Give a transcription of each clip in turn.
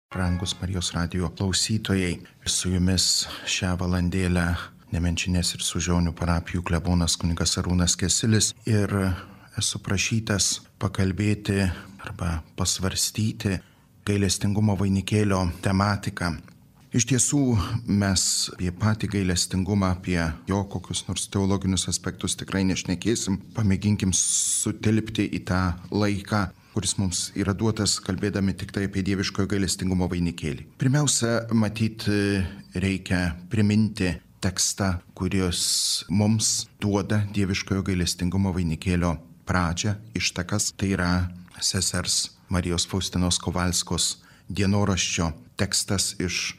Brangus Marijos radijo klausytojai, su jumis šią valandėlę Nemenčinės ir Sužionių parapijų klebonas kunigas Arūnas Kesilis ir esu prašytas pakalbėti arba pasvarstyti gailestingumo vainikėlio tematiką. Iš tiesų mes apie patį gailestingumą, apie jo kokius nors teologinius aspektus tikrai nešnekėsim, pamėginkim sutilpti į tą laiką, kuris mums yra duotas, kalbėdami tik tai apie dieviškojo gailestingumo vainikėlį. Pirmiausia, matyt, reikia priminti tekstą, kuris mums duoda dieviškojo gailestingumo vainikėlio pradžią, ištakas. Tai yra sesers Marijos Faustinos Kovalskos dienoraščio tekstas iš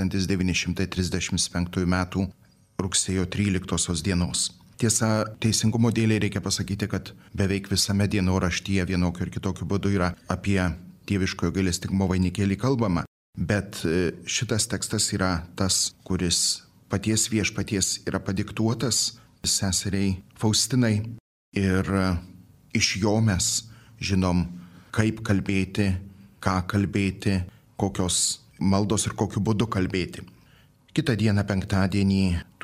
1935 metų rugsėjo 13 dienos. Tiesa, teisingumo dėlei reikia pasakyti, kad beveik visame dienoraštyje vienokiu ir kitokiu būdu yra apie dieviškojo gailestingumo vainikėlį kalbama, bet šitas tekstas yra tas, kuris paties viešpaties yra padiktuotas seseriai Faustinai ir iš jo mes žinom, kaip kalbėti, ką kalbėti, kokios maldos ir kokiu būdu kalbėti. Kitą dieną, penktadienį,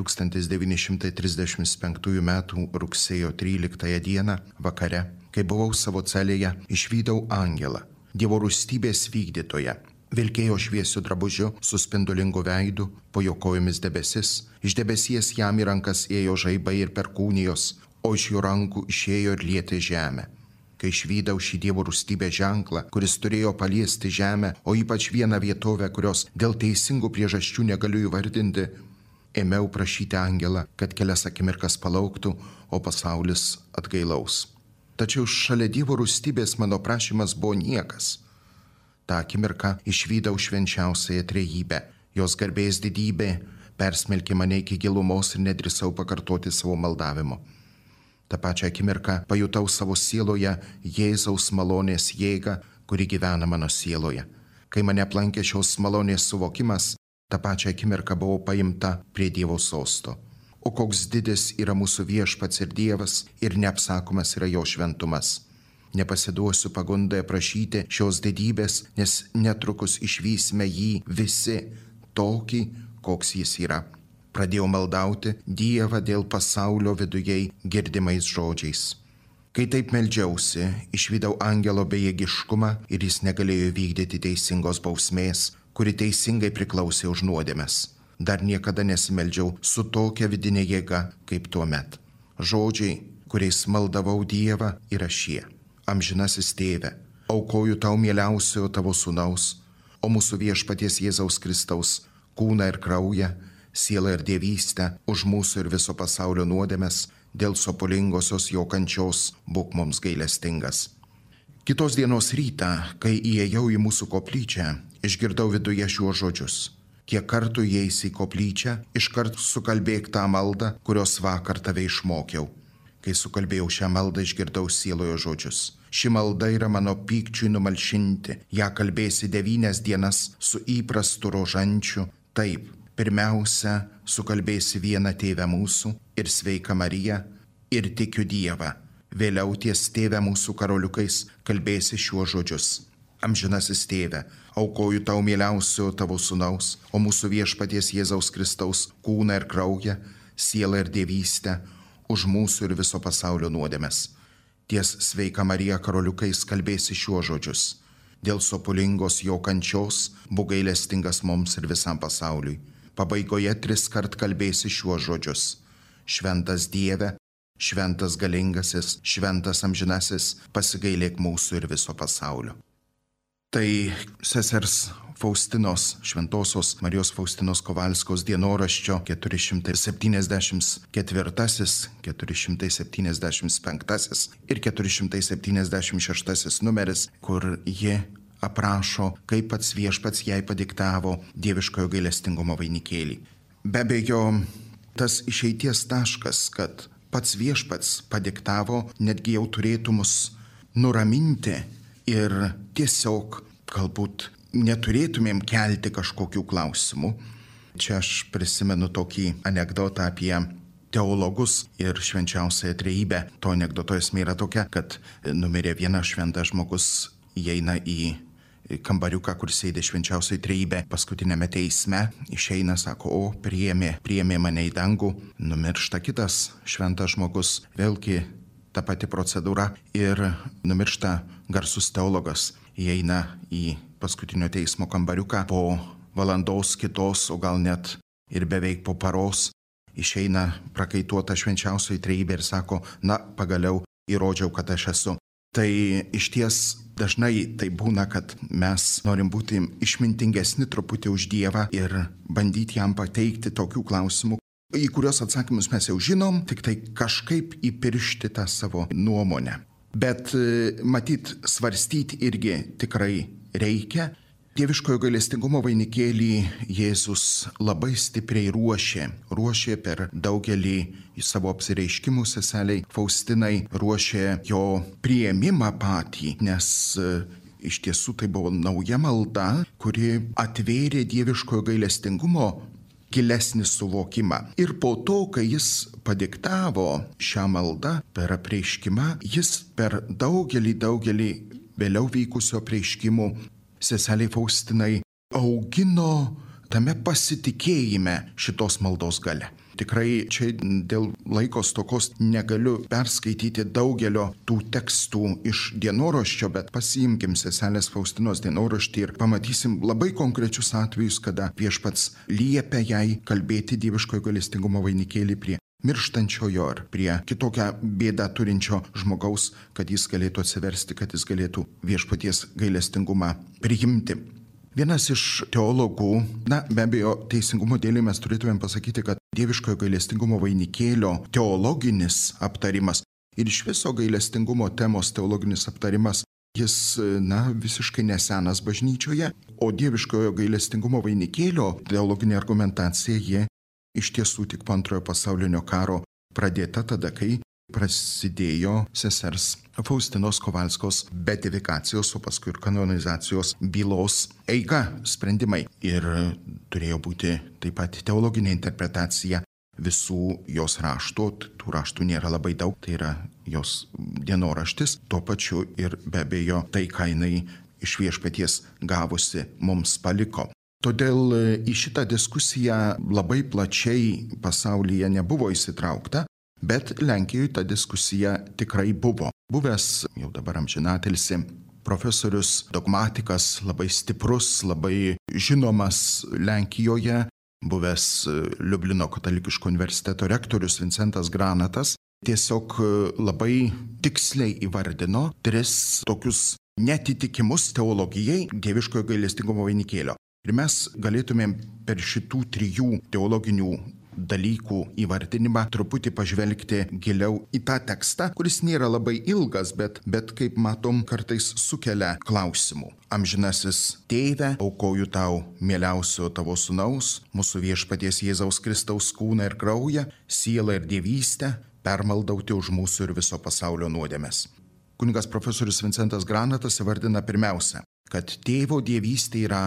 1935 m. rugsėjo 13 dieną vakare, kai buvau savo celėje, išvydau angelą, Dievo rūstybės vykdytoją. Vilkėjo šviesiu drabužiu, su spindulingu veidu, po jo kojomis debesis, iš debesies jam į rankas ėjo žaibai ir perkūnijos, o iš jo rankų išėjo ir lietė žemę. Kai išvydau šį Dievo rūstybės ženklą, kuris turėjo paliesti žemę, o ypač vieną vietovę, kurios dėl teisingų priežasčių negaliu įvardinti, ėmiau prašyti angelą, kad kelias akimirkas palauktų, o pasaulis atgailaus. Tačiau šalia Dievo rūstybės mano prašymas buvo niekas. Ta akimirka išvydau švenčiausiąją trejybę, jos garbės didybė persmelkė mane iki gilumos ir nedrįsau pakartoti savo maldavimo. Ta pačia akimirka pajutau savo sieloje Jėzaus malonės jėgą, kuri gyvena mano sieloje. Kai mane aplankė šios malonės suvokimas, ta pačia akimirka buvau paimta prie Dievo sosto. O koks didis yra mūsų viešpats ir Dievas ir neapsakomas yra jo šventumas. Nepasiduosiu pagundai prašyti šios didybės, nes netrukus išvysime jį visi tokį, koks jis yra. Pradėjau maldauti Dievą dėl pasaulio vidujei girdimais žodžiais. Kai taip meldžiausi, išvydau angelo bejėgiškumą ir jis negalėjo vykdyti teisingos bausmės, kuri teisingai priklausė už nuodėmes. Dar niekada nesimeldžiau su tokia vidinė jėga kaip tuomet. Žodžiai, kuriais maldavau Dievą, yra šie. Amžinasis Tėve, aukoju tau mieliausiojo tavo sūnaus, o mūsų viešpaties Jėzaus Kristaus kūną ir kraują, sielą ir dievystę už mūsų ir viso pasaulio nuodėmes, dėl sopulingosios jo kančios būk mums gailestingas. Kitos dienos rytą, kai įėjau į mūsų koplyčią, išgirdau viduje šiuos žodžius. Kiek kartų įeisi į koplyčią, iškart sukalbėk tą maldą, kurios vakar tave išmokiau. Kai sukalbėjau šią maldą, išgirdau sieloje žodžius. Ši malda yra mano pykčiui numalšinti, ją kalbėsi 9 dienas su įprastu rožančiu, taip. Pirmiausia, sukalbėsi vieną Tėvę mūsų ir Sveiką Mariją ir tikiu Dievą. Vėliau ties Tėvę mūsų karoliukais kalbėsi šiuos žodžius. Amžinasis Tėve, aukoju tau mieliausio tavo sūnaus, o mūsų viešpaties Jėzaus Kristaus kūną ir kraują, sielą ir dievystę už mūsų ir viso pasaulio nuodėmes. Ties Sveika Marija karoliukais kalbėsi šiuos žodžius. Dėl sopulingos jo kančios būk gailestingas mums ir visam pasauliui. Pabaigoje 3 kart kalbėsi šiuos žodžius. Šventas Dieve, šventas galingasis, šventas amžinasis, pasigailėk mūsų ir viso pasaulio. Tai sesers Faustinos, šventosios Marijos Faustinos Kovalskos dienoraščio 474, 475 ir 476 numeris, kur ji aprašo, kaip pats viešpats jai padiktavo dieviškojo gailestingumo vainikėlį. Be abejo, tas išeities taškas, kad pats viešpats padiktavo, netgi jau turėtų mus nuraminti ir tiesiog galbūt neturėtumėm kelti kažkokių klausimų. Čia aš prisimenu tokį anekdotą apie teologus ir švenčiausiąją trejybę. To anekdoto esmė yra tokia, kad numirė vienas šventas žmogus, įeina į kambariuką, kur sėdė švenčiausioji trejybė paskutinėme teisme, išeina, sako, o priėmė mane į dangų, numiršta kitas šventas žmogus, vėlgi ta pati procedūra ir numiršta garsus teologas, įeina į paskutinio teismo kambariuką po valandos kitos, o gal net ir beveik po paros, išeina prakaituota švenčiausioji trejybė ir sako, na, pagaliau įrodžiau, kad aš esu. Tai iš ties dažnai tai būna, kad mes norim būti išmintingesni truputį už Dievą ir bandyti jam pateikti tokių klausimų, į kurios atsakymus mes jau žinom, tik tai kažkaip įpiršti tą savo nuomonę. Bet matyt, svarstyti irgi tikrai reikia. Dieviškojo gailestingumo vainikėlį Jėzus labai stipriai ruošė per daugelį savo apsireiškimų seseliai Faustinai, ruošė jo priėmimą patį, nes iš tiesų tai buvo nauja malda, kuri atvėrė dieviškojo gailestingumo gilesnį suvokimą. Ir po to, kai jis padiktavo šią maldą per apreiškimą, jis per daugelį vėliau vykusio apreiškimų seseliai Faustinai augino tame pasitikėjime šitos maldos gale. Tikrai čia dėl laiko stokos negaliu perskaityti daugelio tų tekstų iš dienoraščio, bet pasiimkim seselės Faustinos dienoraštį ir pamatysim labai konkrečius atvejus, kada viešpats liepia jai kalbėti dieviškojo gailestingumo vainikėlį prie mirštančiojo ar prie kitokią bėdą turinčio žmogaus, kad jis galėtų atsiversti, kad jis galėtų viešpaties gailestingumą priimti. Vienas iš teologų, be abejo, teisingumo dėlei mes turėtumėm pasakyti, kad dieviškojo gailestingumo vainikėlio teologinis aptarimas ir iš viso gailestingumo temos teologinis aptarimas, jis, visiškai nesenas bažnyčioje, o dieviškojo gailestingumo vainikėlio teologinė argumentacija, jie iš tiesų tik po Antrojo pasaulinio karo pradėta tada, kai prasidėjo sesers Faustinos Kovalskos beatifikacijos, o paskui ir kanonizacijos bylos eiga, sprendimai. Ir turėjo būti taip pat teologinė interpretacija visų jos raštų, tų raštų nėra labai daug, tai yra jos dienoraštis, tuo pačiu ir be abejo tai, ką jinai iš viešpaties gavusi mums paliko. Todėl į šitą diskusiją labai plačiai pasaulyje nebuvo įsitraukta, bet Lenkijoje ta diskusija tikrai buvo. Buvęs, jau dabar amžinatilsį, profesorius, dogmatikas, labai stiprus, labai žinomas Lenkijoje, buvęs Liublino katalikiško universiteto rektorius Vincentas Granatas, tiesiog labai tiksliai įvardino 3 tokius netitikimus teologijai dieviškojo gailestingumo vainikėlio. Ir mes galėtumėm per šitų 3 teologinių dalykų įvardinimą truputį pažvelgti giliau į tą tekstą, kuris nėra labai ilgas, bet kaip matom, kartais sukelia klausimų. Amžinasis Tėve, aukoju tau mieliausio tavo sūnaus, mūsų viešpaties Jėzaus Kristaus kūną ir kraują, sielą ir dievystę, permaldauti už mūsų ir viso pasaulio nuodėmes. Kunigas profesorius Vincentas Granatas įvardina pirmiausia, kad tėvo dievystė yra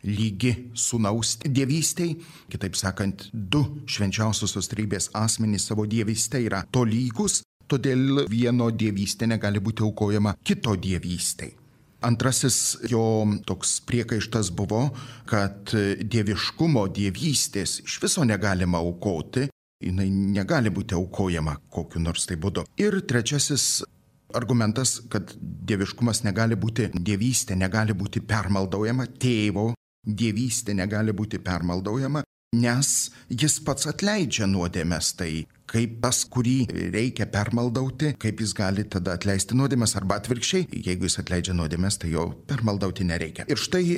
lygi sūnaus dievystei, kitaip sakant, 2 švenčiausiosios trejybės asmenys savo dievystė yra tolygus, todėl vieno dievystė negali būti aukojama kito dievystei. Antrasis jo toks priekaištas buvo, kad dieviškumo dievystės iš viso negalima aukoti, jinai negali būti aukojama kokiu nors tai būdu. Ir trečiasis argumentas, kad dieviškumas negali būti, dievystė negali būti permaldaujama, tėvo dievystė negali būti permaldaujama, nes jis pats atleidžia nuodėmes. Tai kaip tas, kurį reikia permaldauti, kaip jis gali tada atleisti nuodėmes, arba atvirkščiai, jeigu jis atleidžia nuodėmes, tai jo permaldauti nereikia. Ir štai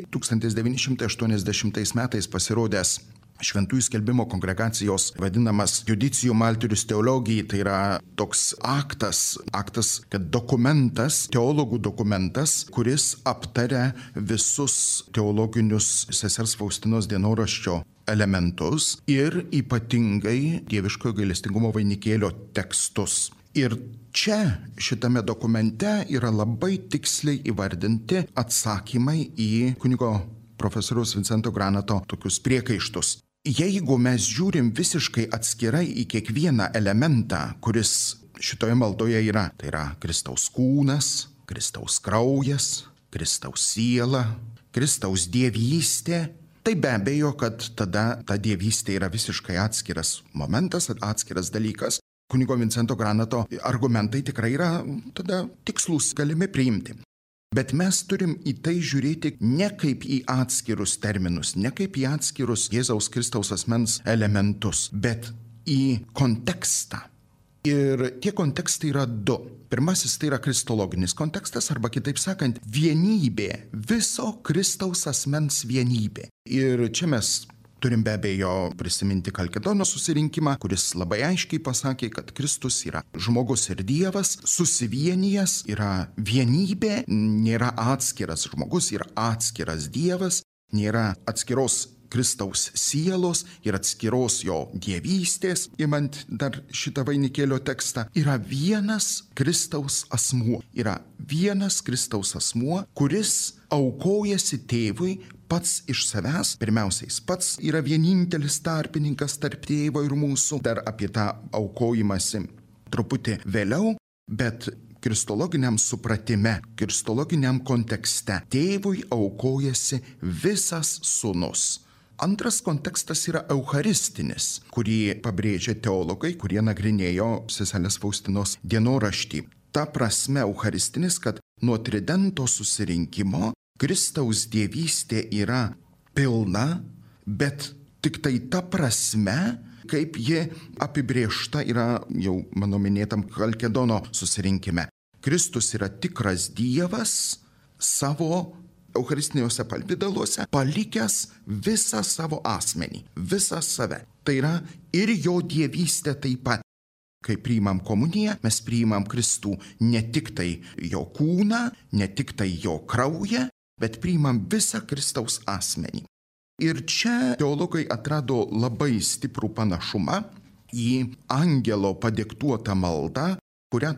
1980 metais pasirodęs Šventųjų skelbimo kongregacijos vadinamas Judicium Altiris Theologijai, tai yra toks aktas, kad dokumentas, teologų dokumentas, kuris aptaria visus teologinius sesers Faustinos dienoraščio elementus ir ypatingai dieviškojo gailestingumo vainikėlio tekstus. Ir čia šitame dokumente yra labai tiksliai įvardinti atsakymai į kunigo profesoriaus Vincento Granato tokius priekaištus. Jeigu mes žiūrim visiškai atskirai į kiekvieną elementą, kuris šitoje maldoje yra, tai yra Kristaus kūnas, Kristaus kraujas, Kristaus siela, Kristaus dievystė. Tai be abejo, kad tada ta dievystė yra visiškai atskiras momentas, atskiras dalykas. Kunigo Vincento Granato argumentai tikrai yra tada tikslus, galimi priimti. Bet mes turim į tai žiūrėti ne kaip į atskirus terminus, ne kaip į atskirus Jėzaus Kristaus asmens elementus, bet į kontekstą. Ir tie kontekstai yra du. Pirmasis tai yra kristologinis kontekstas, arba kitaip sakant, vienybė, viso Kristaus asmens vienybė. Ir čia mes turim be abejo prisiminti Kalkedono susirinkimą, kuris labai aiškiai pasakė, kad Kristus yra žmogus ir Dievas, susivienijęs, yra vienybė, nėra atskiras žmogus, yra atskiras Dievas, nėra atskiros Kristaus sielos ir atskiros jo dievystės, imant dar šitą vainikėlio tekstą, yra vienas Kristaus asmuo. Yra vienas Kristaus asmuo, kuris aukojasi tėvui pats iš savęs. Pirmiausiai, jis pats yra vienintelis tarpininkas tarp tėvo ir mūsų. Dar apie tą aukojimąsi truputį vėliau, bet kristologiniam supratime, kristologiniam kontekste tėvui aukojasi visas sūnus. Antras kontekstas yra eucharistinis, kurį pabrėžia teologai, kurie nagrinėjo seselės Faustinos dienoraštį. Ta prasme eucharistinis, kad nuo tridento susirinkimo Kristaus dievystė yra pilna, bet tik tai ta prasme, kaip ji apibrėžta yra jau mano minėtam Kalkedono susirinkime. Kristus yra tikras Dievas savo eucharistiniuose pavidaluose, palikęs visą savo asmenį, visą save. Tai yra ir jo dievystė taip pat. Kai priimam komuniją, mes priimam Kristų ne tik tai jo kūną, ne tik tai jo kraują, bet priimam visą Kristaus asmenį. Ir čia teologai atrado labai stiprų panašumą į angelo padiktuotą maldą, kurią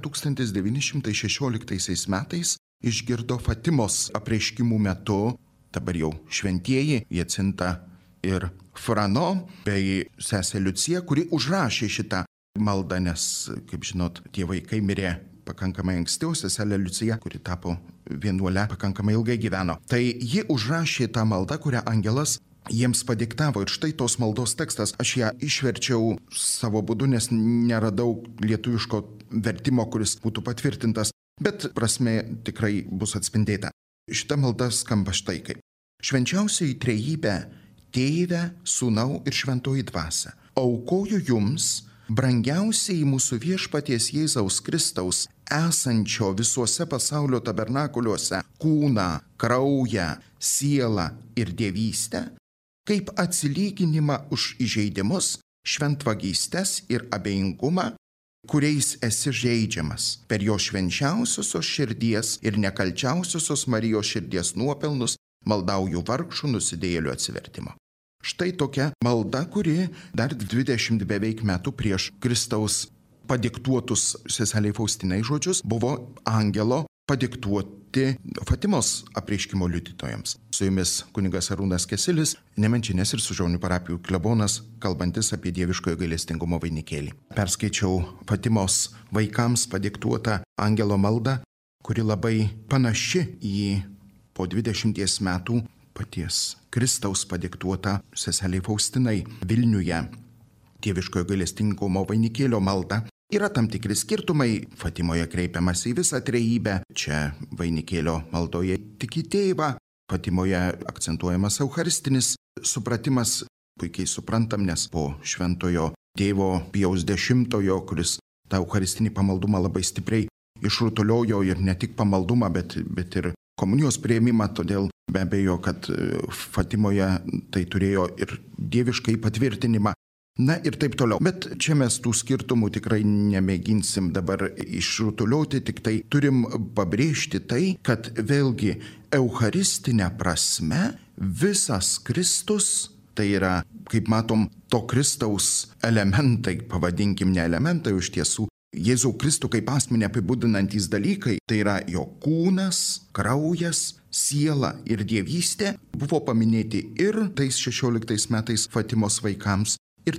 1916 metais išgirdo Fatimos apreiškimų metu, dabar jau šventieji Jacinta ir Frano, bei sesė Liucija, kuri užrašė šitą maldą, nes, kaip žinot, tie vaikai mirė pakankamai anksti, o seselė Liucija, kuri tapo vienuole, pakankamai ilgai gyveno. Tai ji užrašė tą maldą, kurią angelas jiems padiktavo. Ir štai tos maldos tekstas, aš ją išverčiau savo būdu, nes neradau lietuviško vertimo, kuris būtų patvirtintas. Bet prasmė tikrai bus atspindėta. Šita malda skamba štai kaip. Švenčiausiai trejybė, Tėve, Sūnau ir Šventoji Dvasia, aukoju jums, brangiausiai mūsų viešpaties Jėzaus Kristaus, esančio visuose pasaulio tabernakuliuose, kūną, kraują, sielą ir dievystę, kaip atsilyginimą už įžeidimus, šventvagystes ir abejingumą, kuriais esi žeidžiamas per jo švenčiausiosios širdies ir nekalčiausiosios Marijos širdies nuopelnus, maldauju vargšų nusidėjėlių atsivertimo. Štai tokia malda, kuri dar 20 beveik metų prieš Kristaus padiktuotus seseliai Faustinai žodžius buvo angelo padiktuoti Fatimos apreiškimo liudytojams. Su jumis kunigas Arūnas Kesilis, Nemenčinės ir Sužaunių parapijų klebonas, kalbantis apie dieviškojo gailestingumo vainikėlį. Perskaičiau Fatimos vaikams padiktuotą angelo maldą, kuri labai panaši į po 20 metų paties Kristaus padiktuotą seseliai Faustinai Vilniuje dieviškojo gailestingumo vainikėlio maldą. Yra tam tikri skirtumai, Fatimoje kreipiamas į visą trejybę, čia vainikėlio maldoje tik į tėvą, Fatimoje akcentuojamas eucharistinis supratimas, puikiai suprantam, nes po šventojo tėvo Pijaus X, kuris tą eucharistinį pamaldumą labai stipriai išrutuliojo ir ne tik pamaldumą, bet ir komunijos priėmimą, todėl be abejo, kad Fatimoje tai turėjo ir dieviškai patvirtinimą. Na ir taip toliau. Bet čia mes tų skirtumų tikrai nemėginsim dabar išrutulioti, tik tai turim pabrėžti tai, kad vėlgi eucharistinė prasme visas Kristus, tai yra, kaip matom, to Kristaus elementai, pavadinkim ne elementai, iš tiesų Jėzų Kristų kaip asmenį apibūdinantys dalykai, tai yra jo kūnas, kraujas, siela ir dievystė, buvo paminėti ir tais 16 metais Fatimos vaikams, ir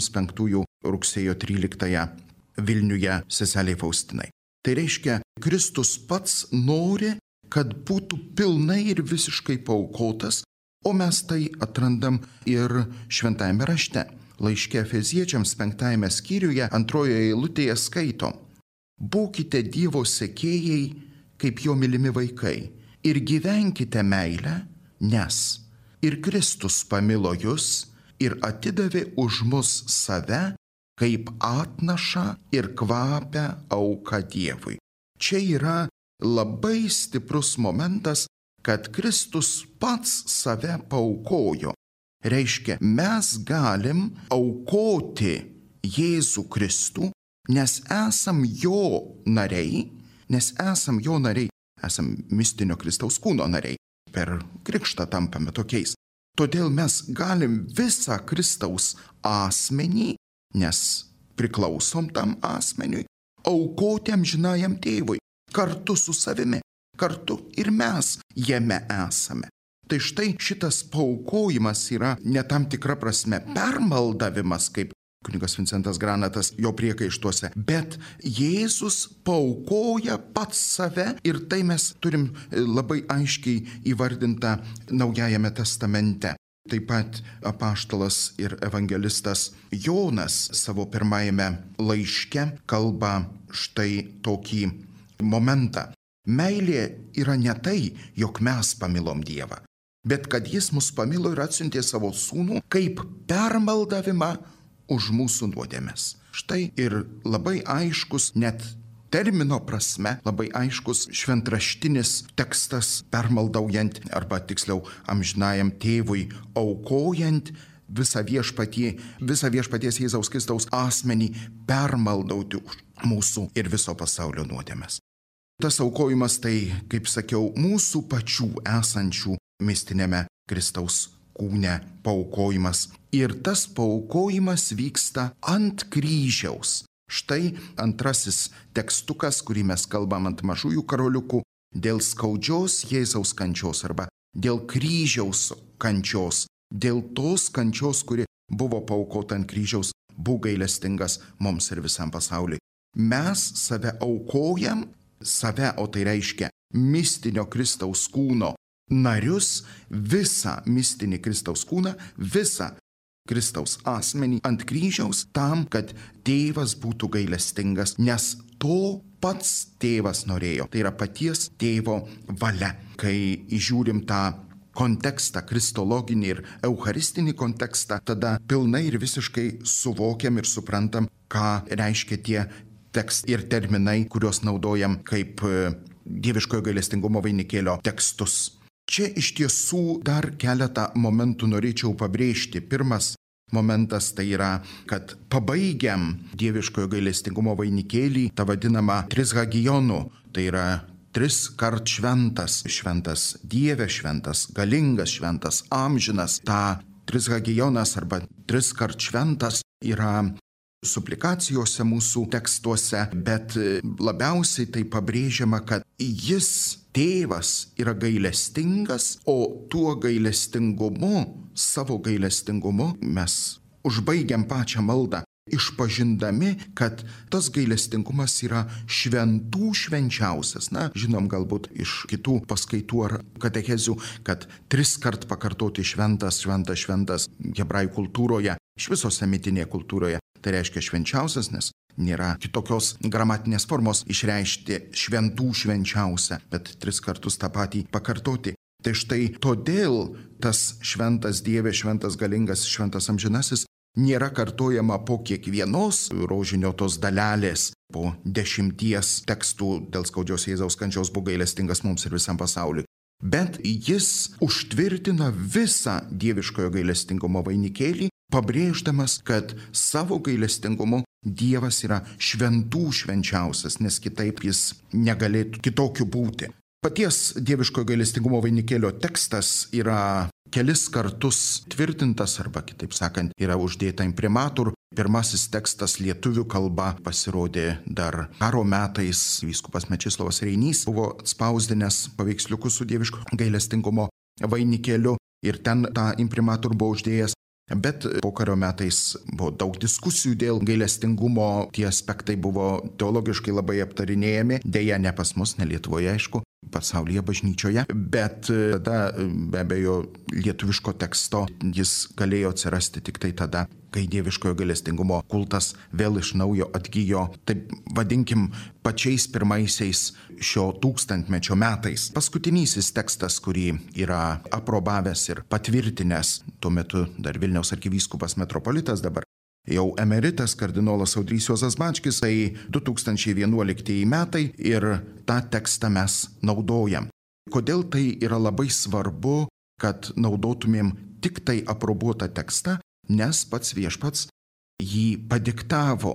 35 rugsėjo 13 Vilniuje seseliai Faustinai. Tai reiškia, Kristus pats nori, kad būtų pilnai ir visiškai paaukotas, o mes tai atrandam ir šventajame rašte. Laiške Efeziečiams 5 skyriuje 2 eilutėje skaitom: būkite Dievo sekėjai kaip jo mylimi vaikai ir gyvenkite meilę, nes ir Kristus pamilo jus ir atidavė už mus save kaip atnašą ir kvapią auką Dievui. Čia yra labai stiprus momentas, kad Kristus pats save paaukojo. Reiškia, mes galim aukoti Jėzų Kristų, nes esam jo nariai, esam mistinio Kristaus kūno nariai. Per krikštą tampame tokiais. Todėl mes galim visą Kristaus asmenį, nes priklausom tam asmeniui, aukoti amžinajam tėvui, kartu su savimi, kartu ir mes jame esame. Tai štai šitas paaukojimas yra ne tam tikra prasme permaldavimas, kaip kunigas Vincentas Granatas jo priekaištuose, bet Jėzus paaukoja pats save ir tai mes turim labai aiškiai įvardintą Naujajame testamente. Taip pat apaštalas ir evangelistas Jonas savo pirmajame laiške kalba štai tokį momentą. Meilė yra ne tai, jog mes pamilom Dievą, bet kad jis mus pamilo ir atsiuntė savo sūnų kaip permaldavimą už mūsų nuodėmes. Štai ir labai aiškus, net termino prasme, labai aiškus šventraštinis tekstas permaldaujant, arba tiksliau amžinajam tėvui aukojant visą viešpaties Jėzaus Kristaus asmenį permaldauti už mūsų ir viso pasaulio nuodėmes. Tas aukojimas tai, kaip sakiau, mūsų pačių esančių mistinėme Kristaus kūne paaukojimas. Ir tas paaukojimas vyksta ant kryžiaus. Štai antrasis tekstukas, kurį mes kalbam ant mažųjų karoliukų, dėl skaudžios Jėzaus kančios arba dėl kryžiaus kančios, dėl tos kančios, kuri buvo paaukota ant kryžiaus, būk gailestingas mums ir visam pasauliui. Mes save aukojam, o tai reiškia mistinio Kristaus kūno narius, visą mistinį Kristaus kūną, visą Kristaus asmenį ant kryžiaus tam, kad tėvas būtų gailestingas, nes to pats tėvas norėjo. Tai yra paties tėvo valia. Kai įžiūrim tą kontekstą, kristologinį ir eucharistinį kontekstą, tada pilnai ir visiškai suvokiam ir suprantam, ką reiškia tie tekstai ir terminai, kuriuos naudojam kaip dieviškojo gailestingumo vainikėlio tekstus. Čia iš tiesų dar keletą momentų norėčiau pabrėžti. Pirmas momentas tai yra, kad pabaigiam dieviškojo gailestingumo vainikėlį tą vadinamą trishagionu, tai yra triskart šventas, šventas Dieve, šventas galingas, šventas amžinas. Ta trishagionas arba triskart šventas yra suplikacijose mūsų tekstuose, bet labiausiai tai pabrėžiama, kad jis, tėvas, yra gailestingas, o tuo gailestingumu, savo gailestingumu mes užbaigiam pačią maldą, išpažindami, kad tas gailestingumas yra šventų švenčiausias. Na, žinom galbūt iš kitų paskaitų ar katechezių, kad triskart pakartoti šventas, šventas, šventas hebrajų kultūroje, iš viso semitinėje kultūroje. Tai reiškia švenčiausias, nes nėra kitokios gramatinės formos išreikšti šventų švenčiausia, bet 3 kartus tą patį pakartoti. Tai štai todėl tas šventas Dieve, šventas galingas, šventas amžinasis nėra kartojama po kiekvienos rožinio tos dalelės, po 10 tekstų dėl skaudžios Jėzaus kančios būk gailestingas mums ir visam pasauliui. Bet jis užtvirtina visą dieviškojo gailestingumo vainikėlį, pabrėždamas, kad savo gailestingumu Dievas yra šventų švenčiausias, nes kitaip jis negalėtų kitokiu būti. Paties dieviškojo gailestingumo vainikėlio tekstas yra kelis kartus tvirtintas, arba kitaip sakant, yra uždėta imprimatur. Pirmasis tekstas lietuvių kalba pasirodė dar karo metais. Vyskupas Mečislovas Reinys buvo spausdinęs paveiksliukus su dieviško gailestingumo vainikėliu ir ten tą imprimatur buvo uždėjęs. Bet pokario metais buvo daug diskusijų dėl gailestingumo, tie aspektai buvo teologiškai labai aptarinėjami, dėja ne pas mus, ne Lietuvoje, aišku, pasaulyje bažnyčioje, bet tada be abejo lietuviško teksto jis galėjo atsirasti tik tai tada, kai dieviškojo gailestingumo kultas vėl iš naujo atgijo, taip vadinkim, pačiais pirmaisiais šio tūkstantmečio metais. Paskutinysis tekstas, kurį yra aprobavęs ir patvirtinęs tuo metu dar Vilniaus arkivyskupas metropolitas, dabar jau emeritas kardinolas Audrys Juozas Bačkis, tai 2011 metai ir tą tekstą mes naudojam. Kodėl tai yra labai svarbu, kad naudotumėm tik tai aprobuotą tekstą, nes pats viešpats jį padiktavo,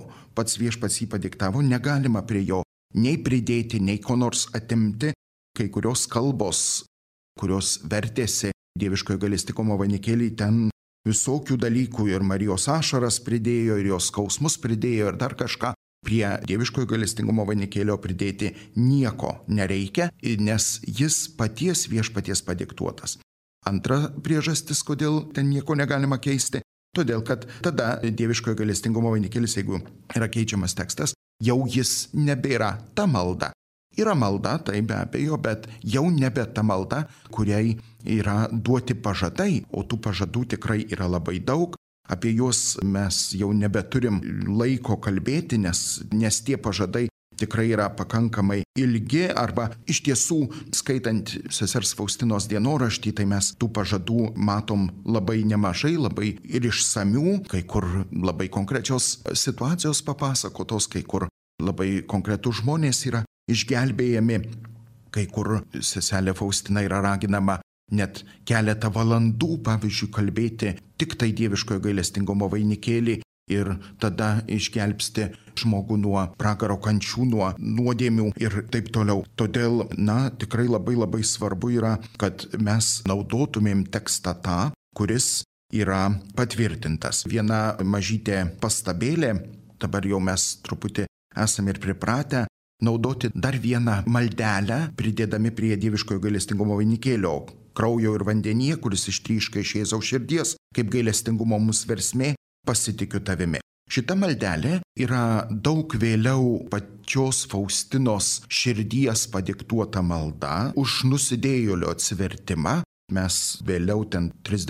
negalima prie jo nei pridėti, nei ko nors atimti. Kai kurios kalbos, kurios vertėsi dieviškojo gailestingumo vainikėlį, ten visokių dalykų ir Marijos ašaras pridėjo, ir jos skausmus pridėjo, ir dar kažką. Prie dieviškojo gailestingumo vainikėlio pridėti nieko nereikia, nes jis paties viešpaties padiktuotas. Antra priežastis, kodėl ten nieko negalima keisti, todėl kad tada dieviškojo gailestingumo vainikėlis, jeigu yra keičiamas tekstas, jau jis nebėra ta malda. Yra malda, tai be abejo, bet jau nebe ta malda, kuriai yra duoti pažadai, o tų pažadų tikrai yra labai daug. Apie juos mes jau nebeturim laiko kalbėti, nes tie pažadai tikrai yra pakankamai ilgi, arba iš tiesų, skaitant sesers Faustinos dienoraštį, tai mes tų pažadų matom labai nemažai, labai ir išsamių, kai kur labai konkrečios situacijos papasakotos, kai kur labai konkretus žmonės yra išgelbėjami, kai kur seselė Faustina yra raginama net keletą valandų, pavyzdžiui, kalbėti tik tai dieviškojo gailestingumo vainikėlį ir tada išgelbsti žmogų nuo pragaro kančių, nuo nuodėmių ir taip toliau. Todėl, tikrai labai svarbu yra, kad mes naudotumėm tekstą tą, kuris yra patvirtintas. Viena mažytė pastabėlė, dabar jau mes truputį esame ir pripratę naudoti dar vieną maldelę, pridėdami prie dieviškojo gailestingumo vainikėlio kraujo ir vandenyje, kuris ištryška iš Jėzaus širdies, kaip gailestingumo mūsų versmė, pasitikiu tavimi. Šita maldelė yra daug vėliau pačios Faustinos širdies padiktuota malda už nusidėjėlio atsivertimą. Mes vėliau ten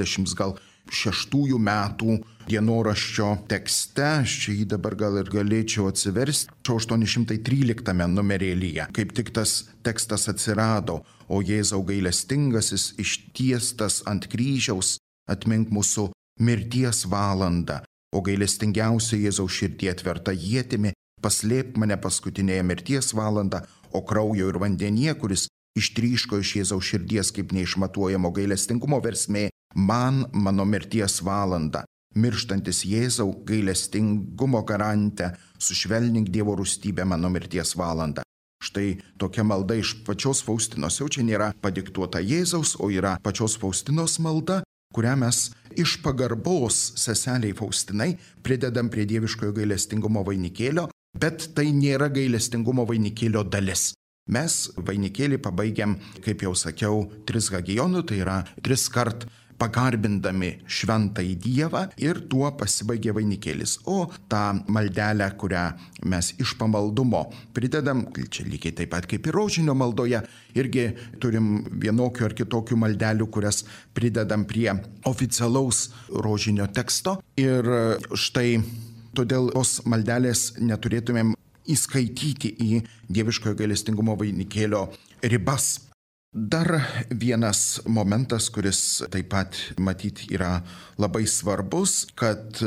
36 metų dienoraščio tekste, aš jį dabar gal ir galėčiau atsiversti, 813 numerėlyje, kaip tik tas tekstas atsirado, o Jėzau gailestingasis ištiestas ant kryžiaus, atmink mūsų mirties valandą, o gailestingiausia Jėzaus širdie atverta ietimi, paslėpk mane paskutinėje mirties valandą, o kraujo ir vandenyje, kuris ištryško iš Jėzaus širdies kaip neišmatuojamo gailestingumo versmė, man mano mirties valanda. Mirštantis Jėzau gailestingumo garante, sušvelnink Dievo rūstybę mano mirties valandą. Štai tokia malda iš pačios Faustinos, jau čia nėra padiktuota Jėzaus, o yra pačios Faustinos malda, kurią mes iš pagarbos seseliai Faustinai pridedam prie dieviškojo gailestingumo vainikėlio, bet tai nėra gailestingumo vainikėlio dalis. Mes vainikėlį pabaigiam, kaip jau sakiau, 3 hagionų, tai yra 3 kart pagarbindami šventąjį Dievą ir tuo pasibaigia vainikėlis. O tą maldelę, kurią mes iš pamaldumo pridedam, čia lygiai taip pat kaip ir rožinio maldoje, irgi turim vienokių ar kitokių maldelių, kurias pridedam prie oficialaus rožinio teksto. Ir štai todėl tos maldelės neturėtumėm įskaityti į dieviškojo gailestingumo vainikėlio ribas. Dar vienas momentas, kuris taip pat matyti yra labai svarbus, kad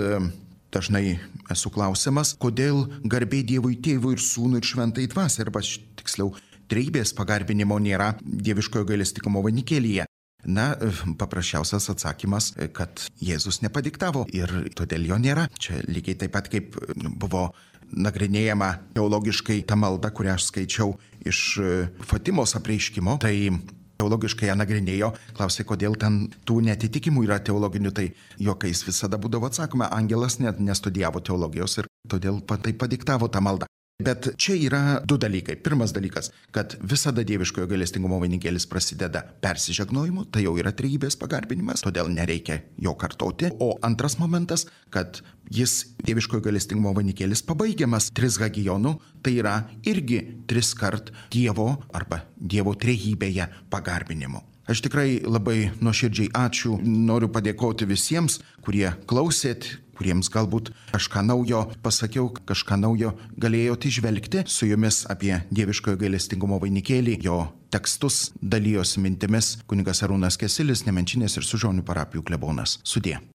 dažnai esu klausiamas, kodėl garbė Dievui Tėvui ir Sūnui ir Šventai Dvasiai, arba tiksliau trejybės pagarbinimo nėra dieviškojo gailestingumo vainikėlyje. Paprasčiausias atsakymas, kad Jėzus nepadiktavo ir todėl jo nėra. Čia lygiai taip pat kaip buvo nagrinėjama teologiškai ta malda, kurią aš skaičiau iš Fatimos apreiškimo, tai teologiškai ją nagrinėjo, klausė, kodėl ten tų netitikimų yra teologinių, tai juokais visada būdavo atsakoma, angelas net nestudijavo teologijos ir todėl tai padiktavo tą maldą. Bet čia yra du dalykai. Pirmas dalykas, kad visada dieviškojo gailestingumo vainikėlis prasideda persižegnojimu, tai jau yra trejybės pagarbinimas, todėl nereikia jo kartoti. O antras momentas, kad dieviškojo gailestingumo vainikėlis pabaigiamas trishagionu, tai yra irgi 3 kart Dievo arba Dievo trejybėje pagarbinimu. Aš tikrai labai nuoširdžiai ačiū, noriu padėkoti visiems, kurie klausėt, kuriems galbūt kažką naujo pasakiau, kažką naujo galėjote įžvelgti. Su jumis apie dieviškojo gailestingumo vainikėlį, jo tekstus dalijosi mintimis kunigas Arūnas Kesilis, Nemenčinės ir Sužionių parapijų klebonas. Sudie.